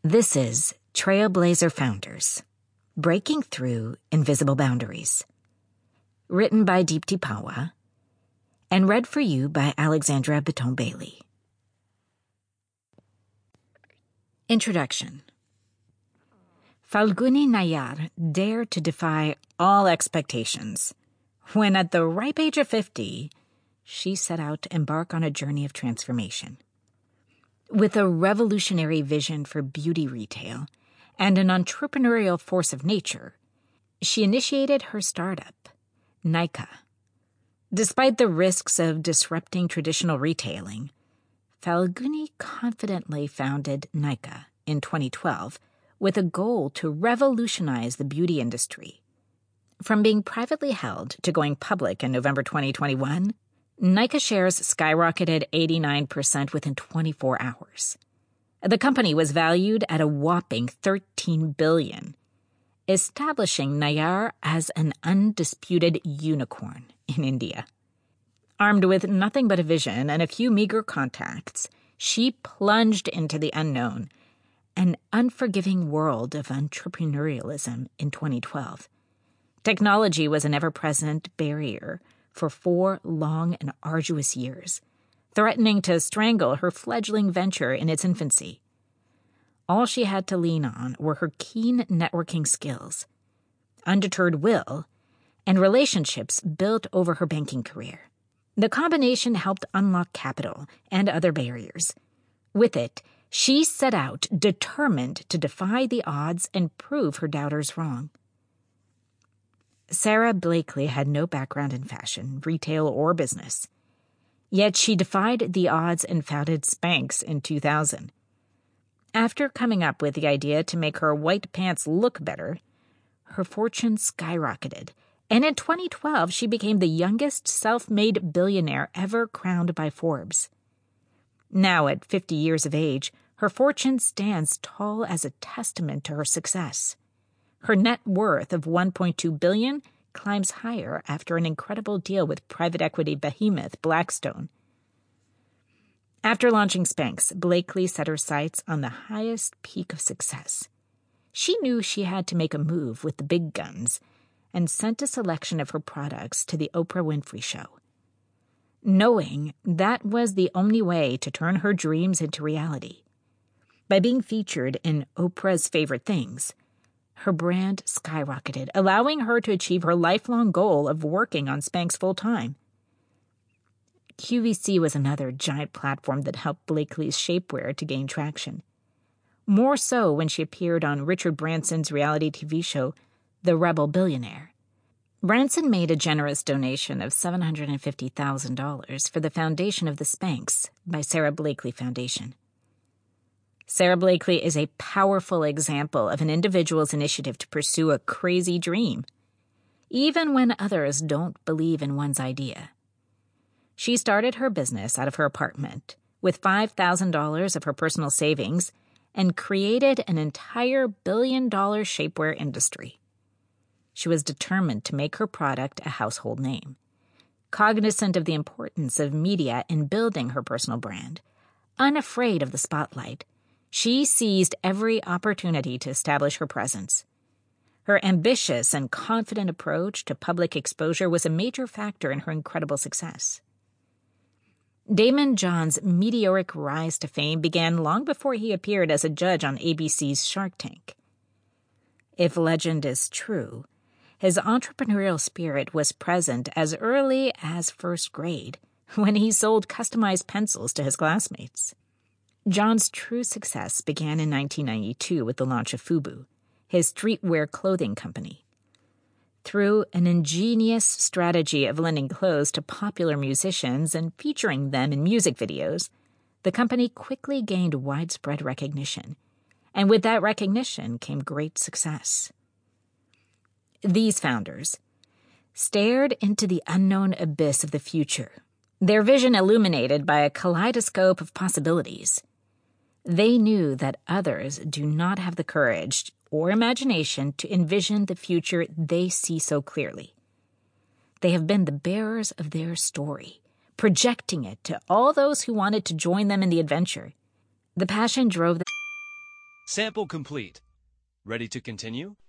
This is Trailblazer Founders, Breaking Through Invisible Boundaries. Written by Deepti Pawa and read for you by Alexandra Baton-Bailey. Introduction. Falguni Nayar dared to defy all expectations when, at the ripe age of 50, she set out to embark on a journey of transformation. With a revolutionary vision for beauty retail and an entrepreneurial force of nature, she initiated her startup, Nykaa. Despite the risks of disrupting traditional retailing, Falguni confidently founded Nykaa in 2012 with a goal to revolutionize the beauty industry. From being privately held to going public in November 2021, Nykaa shares skyrocketed 89% within 24 hours. The company was valued at a whopping $13 billion, establishing Nayar as an undisputed unicorn in India. Armed with nothing but a vision and a few meager contacts, she plunged into the unknown, an unforgiving world of entrepreneurialism in 2012. Technology was an ever-present barrier for 4 long and arduous years, threatening to strangle her fledgling venture in its infancy. All she had to lean on were her keen networking skills, undeterred will, and relationships built over her banking career. The combination helped unlock capital and other barriers. With it, she set out determined to defy the odds and prove her doubters wrong. Sarah Blakely had no background in fashion, retail, or business. Yet she defied the odds and founded Spanx in 2000. After coming up with the idea to make her white pants look better, her fortune skyrocketed, and in 2012 she became the youngest self-made billionaire ever crowned by Forbes. Now, at 50 years of age, her fortune stands tall as a testament to her success. Her net worth of $1.2 billion climbs higher after an incredible deal with private equity behemoth Blackstone. After launching Spanx, Blakely set her sights on the highest peak of success. She knew she had to make a move with the big guns and sent a selection of her products to the Oprah Winfrey Show. Knowing that was the only way to turn her dreams into reality. By being featured in Oprah's Favorite Things, her brand skyrocketed, allowing her to achieve her lifelong goal of working on Spanx full-time. QVC was another giant platform that helped Blakely's shapewear to gain traction. More so when she appeared on Richard Branson's reality TV show, The Rebel Billionaire. Branson made a generous donation of $750,000 for the foundation of the Spanx by Sarah Blakely Foundation. Sarah Blakely is a powerful example of an individual's initiative to pursue a crazy dream, even when others don't believe in one's idea. She started her business out of her apartment with $5,000 of her personal savings and created an entire billion-dollar shapewear industry. She was determined to make her product a household name, cognizant of the importance of media in building her personal brand, unafraid of the spotlight. She seized every opportunity to establish her presence. Her ambitious and confident approach to public exposure was a major factor in her incredible success. Daymond John's meteoric rise to fame began long before he appeared as a judge on ABC's Shark Tank. If legend is true, his entrepreneurial spirit was present as early as first grade, when he sold customized pencils to his classmates. John's true success began in 1992 with the launch of FUBU, his streetwear clothing company. Through an ingenious strategy of lending clothes to popular musicians and featuring them in music videos, the company quickly gained widespread recognition, and with that recognition came great success. These founders stared into the unknown abyss of the future, their vision illuminated by a kaleidoscope of possibilities. They knew that others do not have the courage or imagination to envision the future they see so clearly. They have been the bearers of their story, projecting it to all those who wanted to join them in the adventure. The passion drove them. Sample complete. Ready to continue?